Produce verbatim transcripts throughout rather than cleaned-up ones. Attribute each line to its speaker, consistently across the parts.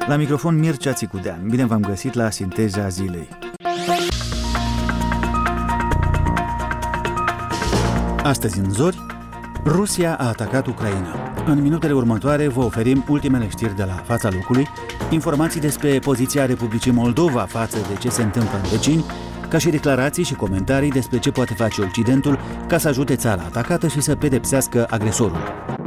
Speaker 1: La microfon Mircea Țicudean. Bine v-am găsit la Sinteza Zilei. Astăzi în Zori, Rusia a atacat Ucraina. În minutele următoare vă oferim ultimele știri de la fața locului, informații despre poziția Republicii Moldova față de ce se întâmplă în vecini, ca și declarații și comentarii despre ce poate face Occidentul ca să ajute țara atacată și să pedepsească agresorul.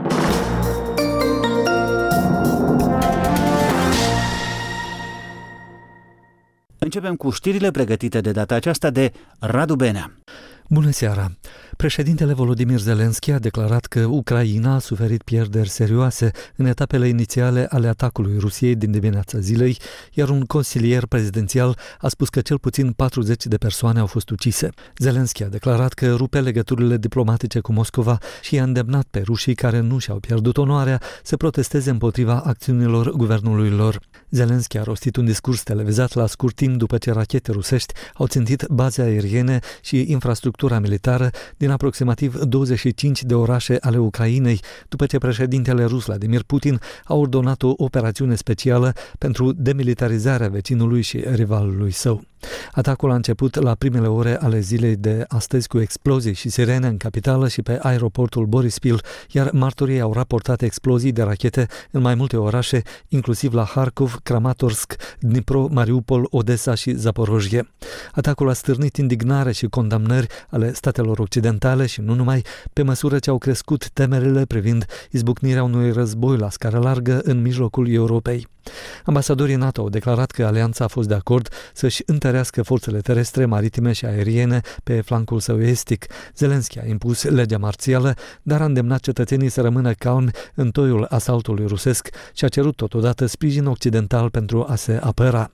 Speaker 1: Începem cu știrile pregătite de data aceasta de Radu Benea.
Speaker 2: Bună seara! Președintele Volodymyr Zelensky a declarat că Ucraina a suferit pierderi serioase în etapele inițiale ale atacului Rusiei din dimineața zilei, iar un consilier prezidențial a spus că cel puțin patruzeci de persoane au fost ucise. Zelensky a declarat că rupe legăturile diplomatice cu Moscova și i-a îndemnat pe rușii care nu și-au pierdut onoarea să protesteze împotriva acțiunilor guvernului lor. Zelensky a rostit un discurs televizat la scurt timp după ce rachete rusești au țintit baze aeriene și infrastructura militară din aproximativ douăzeci și cinci de orașe ale Ucrainei, după ce președintele rus Vladimir Putin a ordonat o operațiune specială pentru demilitarizarea vecinului și rivalului său. Atacul a început la primele ore ale zilei de astăzi cu explozii și sirene în capitală și pe aeroportul Borispil, iar martorii au raportat explozii de rachete în mai multe orașe, inclusiv la Harkov, Kramatorsk, Dnipro, Mariupol, Odessa și Zaporojie. Atacul a stârnit indignare și condamnări ale statelor occidentale și nu numai, pe măsură ce au crescut temerile privind izbucnirea unui război la scară largă în mijlocul Europei. Ambasadorii NATO au declarat că alianța a fost de acord să-și întărească forțele terestre, maritime și aeriene pe flancul său estic. Zelensky a impus legea marțială, dar a îndemnat cetățenii să rămână calmi în toiul asaltului rusesc și a cerut totodată sprijin occidental pentru a se apăra.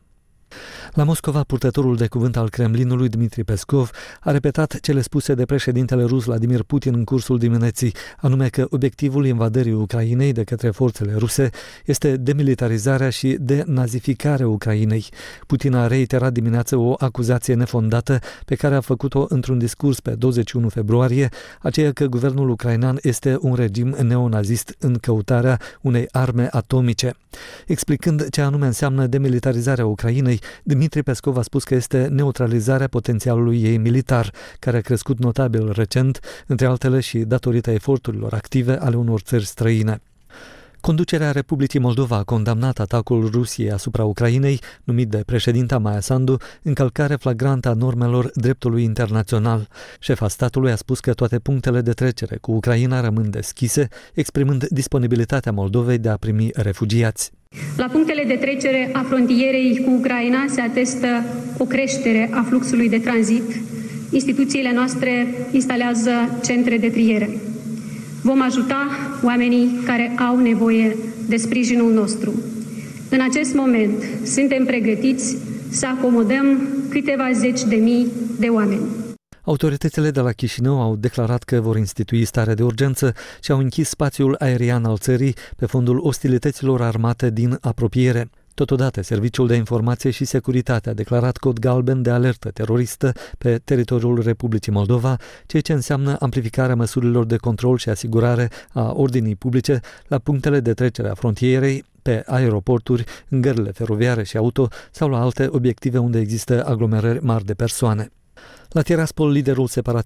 Speaker 2: La Moscova, purtătorul de cuvânt al Kremlinului, Dmitri Peskov, a repetat cele spuse de președintele rus Vladimir Putin în cursul dimineții, anume că obiectivul invadării Ucrainei de către forțele ruse este demilitarizarea și denazificarea Ucrainei. Putin a reiterat dimineață o acuzație nefondată pe care a făcut-o într-un discurs pe douăzeci și unu februarie, aceea că guvernul ucrainean este un regim neonazist în căutarea unei arme atomice. Explicând ce anume înseamnă demilitarizarea Ucrainei, Dmitri Peskov a spus că este neutralizarea potențialului ei militar, care a crescut notabil recent, între altele și datorită eforturilor active ale unor țări străine. Conducerea Republicii Moldova a condamnat atacul Rusiei asupra Ucrainei, numit de președinta Maia Sandu, încălcare flagrantă a normelor dreptului internațional. Șefa statului a spus că toate punctele de trecere cu Ucraina rămân deschise, exprimând disponibilitatea Moldovei de a primi refugiați.
Speaker 3: La punctele de trecere a frontierei cu Ucraina se atestă o creștere a fluxului de tranzit. Instituțiile noastre instalează centre de triere. Vom ajuta oamenii care au nevoie de sprijinul nostru. În acest moment suntem pregătiți să acomodăm câteva zeci de mii de oameni.
Speaker 2: Autoritățile de la Chișinău au declarat că vor institui stare de urgență și au închis spațiul aerian al țării pe fondul ostilităților armate din apropiere. Totodată, Serviciul de Informație și Securitate a declarat cod galben de alertă teroristă pe teritoriul Republicii Moldova, ceea ce înseamnă amplificarea măsurilor de control și asigurare a ordinii publice la punctele de trecere a frontierei, pe aeroporturi, în gările feroviare și auto sau la alte obiective unde există aglomerări mari de persoane. La Tiraspol, liderul separatist